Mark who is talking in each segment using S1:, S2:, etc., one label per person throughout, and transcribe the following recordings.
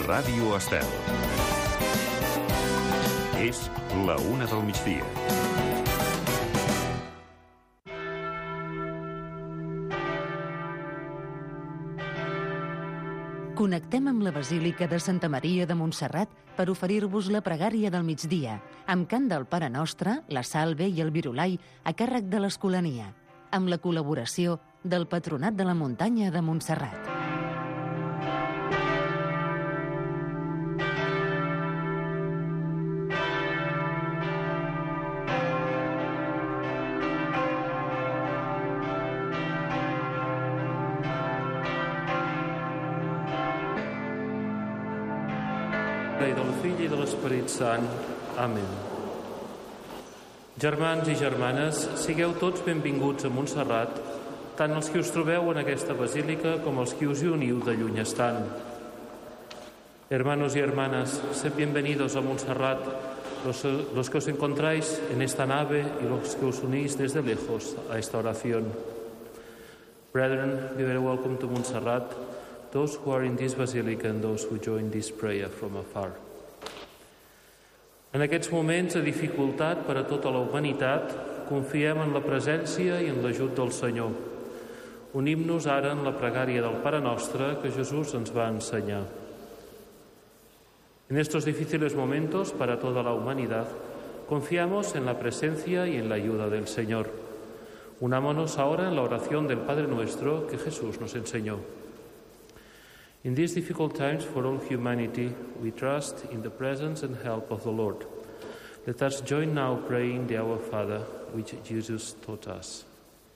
S1: Ràdio Estel. És la 1 del migdia.
S2: Connectem amb la Basílica de Santa Maria de Montserrat per oferir-vos la pregària del migdia, amb cant del Pare Nostre, la Salve i el Virulai a càrrec de l'Escolania, amb la col·laboració del Patronat de la Muntanya de Montserrat.
S3: I del Fill i de l'Esperit Sant. Amén. Germans i germanes, sigueu tots benvinguts a Montserrat, tant els que us trobeu en aquesta basílica com els que us hi uniu de lluny estant. Hermanos y hermanas, sed bienvenidos a Montserrat, los que os encontráis en esta nave y los que os unís desde lejos a esta oración. Brethren, be very welcome to Montserrat, those who are in this basilica and those who join this prayer from afar. En aquests moments de dificultat per a tota la humanitat, confiem en la presència i en l'ajut del Senyor. Unim-nos ara en la pregària del Pare Nostre que Jesús ens va ensenyar. En estos difíciles momentos para toda la humanidad, confiamos en la presencia y en la ayuda del Señor. Unámonos ahora en la oración del Padre Nuestro que Jesús nos enseñó. In these difficult times for all humanity, we trust in the presence and help of the Lord. Let us join now praying the Our Father, which Jesus taught us.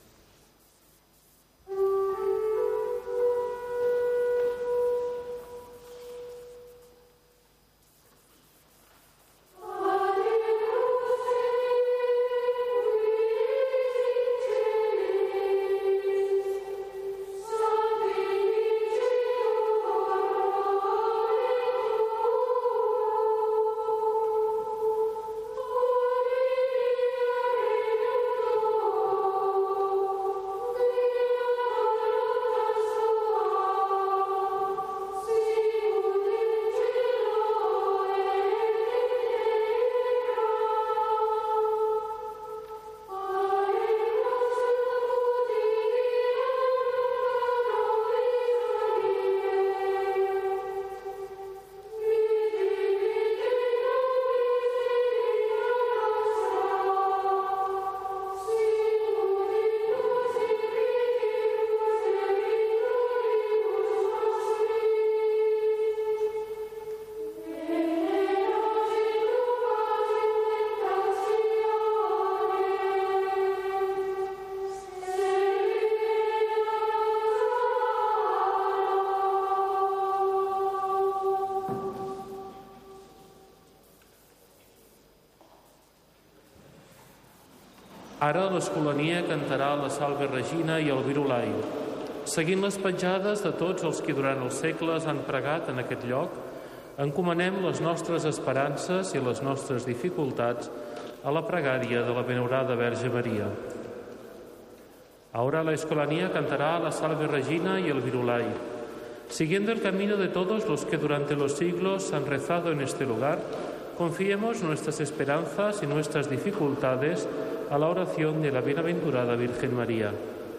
S3: Ara l'Escolania cantarà la Salve Regina i el Virulai, seguint les petjades de tots els que durant els segles han pregat en aquest lloc. Encomanem les nostres esperances i les nostres dificultats a la pregària de la venerada Verge Maria. Ahora la Escolania cantará la Salve Regina y el Virulai, siguiendo el camino de todos los que durante los siglos han rezado en este lugar. Confiemos nuestras esperanzas y nuestras dificultades a la oración de la bienaventurada Virgen María.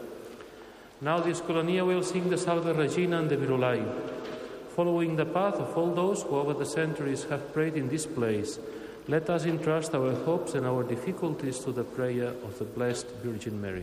S3: Now the Escolania will sing the Salve Regina and the Virulai, following the path of all those who over the centuries have prayed in this place. Let us entrust our hopes and our difficulties to the prayer of the Blessed Virgin Mary.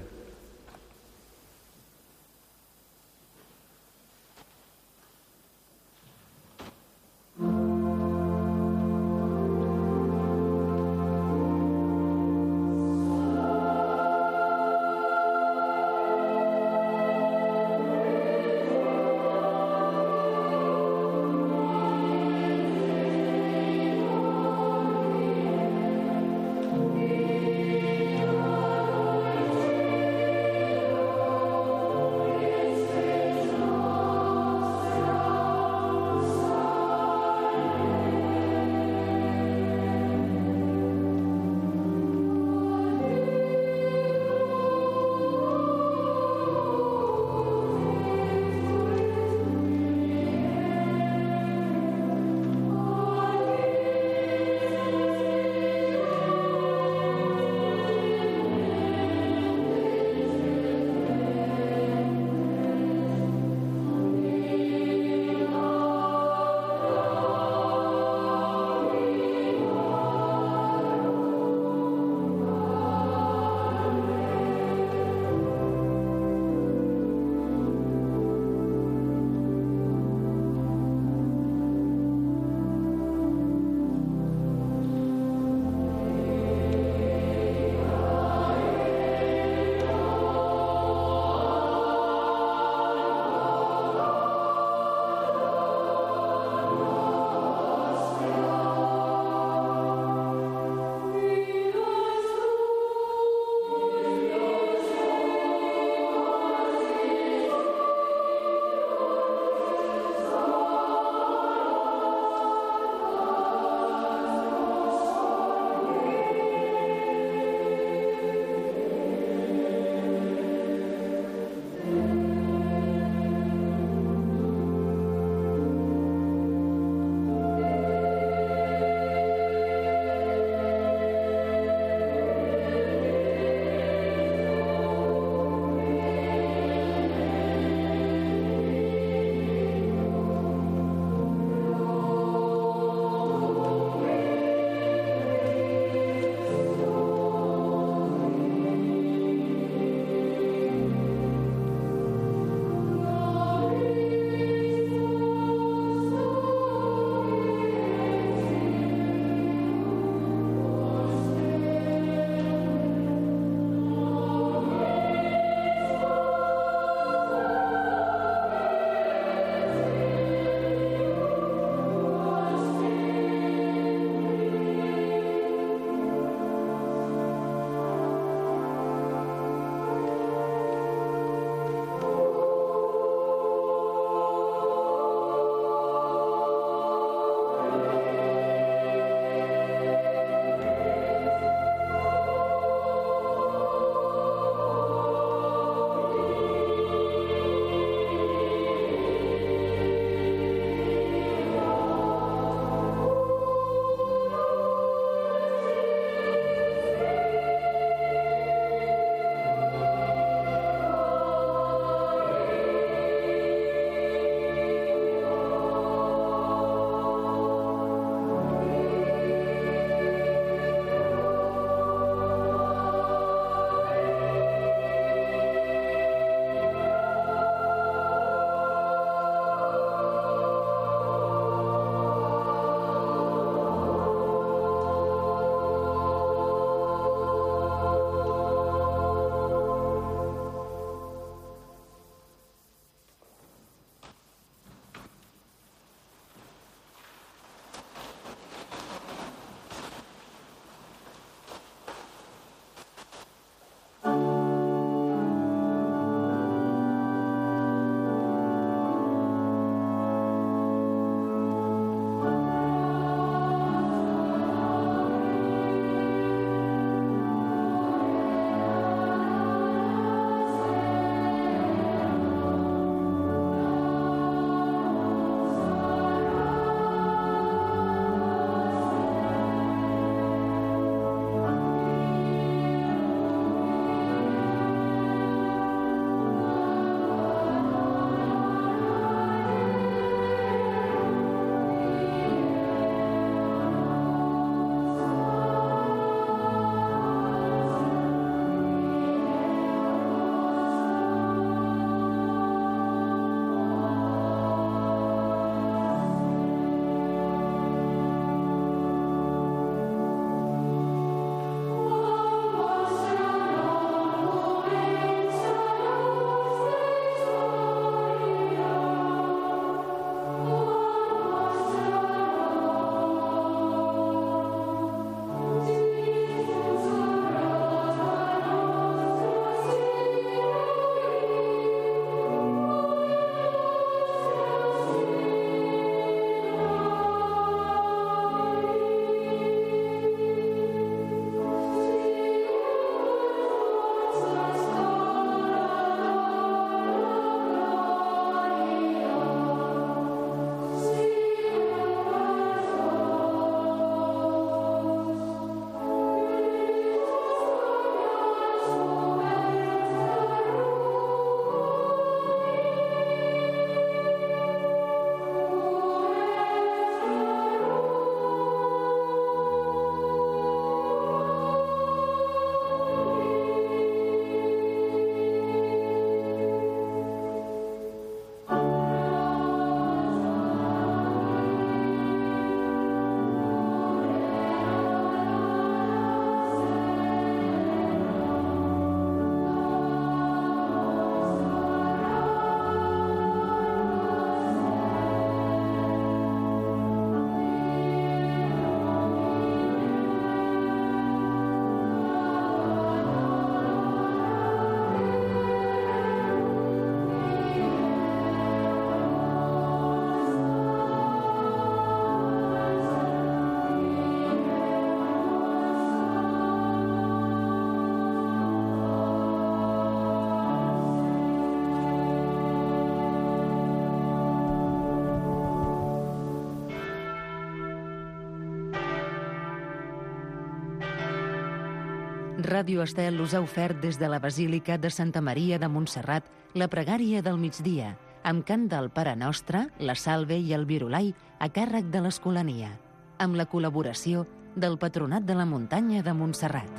S2: Ràdio Estel us ha ofert des de la Basílica de Santa Maria de Montserrat la pregària del migdia, amb cant del Pare Nostre, la Salve i el Virulai a càrrec de l'Escolania, amb la col·laboració del Patronat de la Muntanya de Montserrat.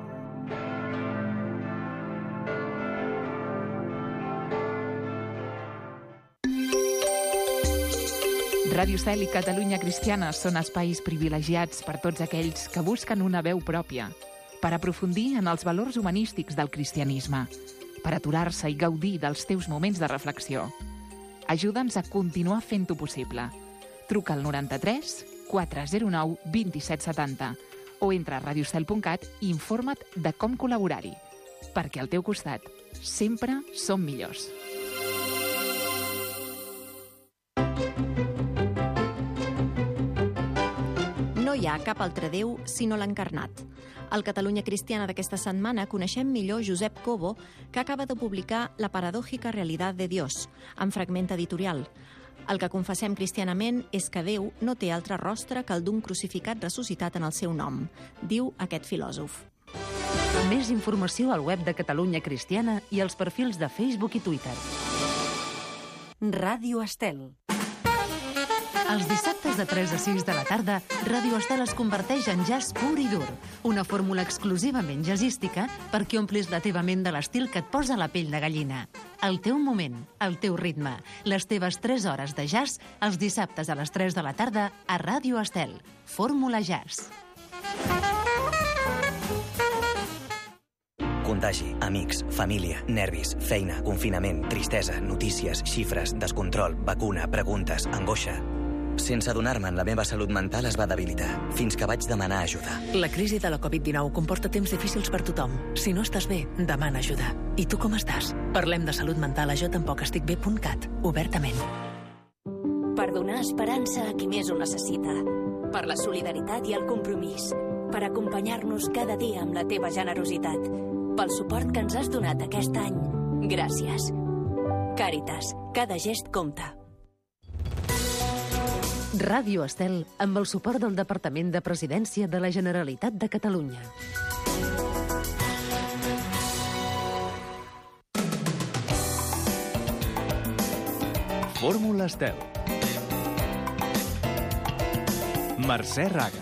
S4: Ràdio Estel i Catalunya Cristiana són espais privilegiats per tots aquells que busquen una veu pròpia, per aprofundir en els valors humanístics del cristianisme, per aturar-se i gaudir dels teus moments de reflexió. Ajuda'ns a continuar fent-ho possible. Truca al 93 409 2770 o entra a radioestel.cat i informa't de com col·laborar-hi, perquè al teu costat sempre som millors.
S5: No hi ha cap altre Déu sinó l'encarnat. Al Catalunya Cristiana d'aquesta setmana coneixem millor Josep Cobo, que acaba de publicar La paradòjica realidad de Dios, en fragment editorial. El que confessem cristianament és que Déu no té altre rostre que el d'un crucificat ressuscitat en el seu nom, diu aquest filòsof.
S2: Més informació al web de Catalunya Cristiana i als perfils de Facebook i Twitter.
S6: Ràdio Estel.
S2: Els dissabtes de 3 a 6 de la tarda, Ràdio Estel es converteix en jazz pur i dur, una fórmula exclusivament jazzística perquè omplis la teva ment de l'estil que et posa la pell de gallina. El teu moment, el teu ritme, les teves 3 hores de jazz, els dissabtes a les 3 de la tarda a Ràdio Estel. Fórmula Jazz.
S7: Contagi, amics, família, nervis, feina, confinament, tristesa, notícies, xifres, descontrol, vacuna, preguntes, angoixa. Sense adonar-me'n, la meva salut mental es va debilitar, fins que vaig demanar ajuda.
S6: La crisi de la Covid-19 comporta temps difícils per tothom. Si no estàs bé, demana ajuda. I tu com estàs? Parlem de salut mental a jotampoc-estic-bé.cat, obertament.
S8: Per donar esperança a qui més ho necessita. Per la solidaritat i el compromís. Per acompanyar-nos cada dia amb la teva generositat. Pel suport que ens has donat aquest any. Gràcies. Càritas, cada gest compta.
S2: Ràdio Estel, amb el suport del Departament de Presidència de la Generalitat de Catalunya.
S1: Fórmula Estel. Mercè Raga.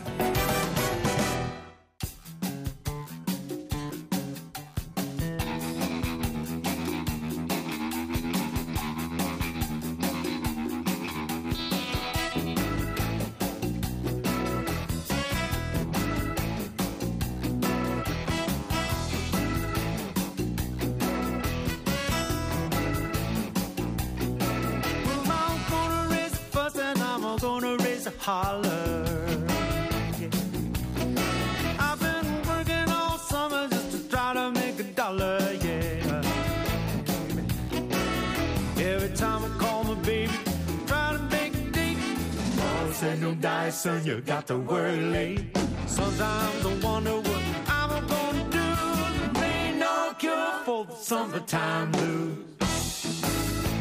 S9: Holler, yeah. I've been working all summer just to try to make $1, yeah. Every time I call my baby, try to make a date. Mom said don't die, son, you got to work late. Sometimes I wonder what I'm gonna do. There ain't no cure for the summertime blues.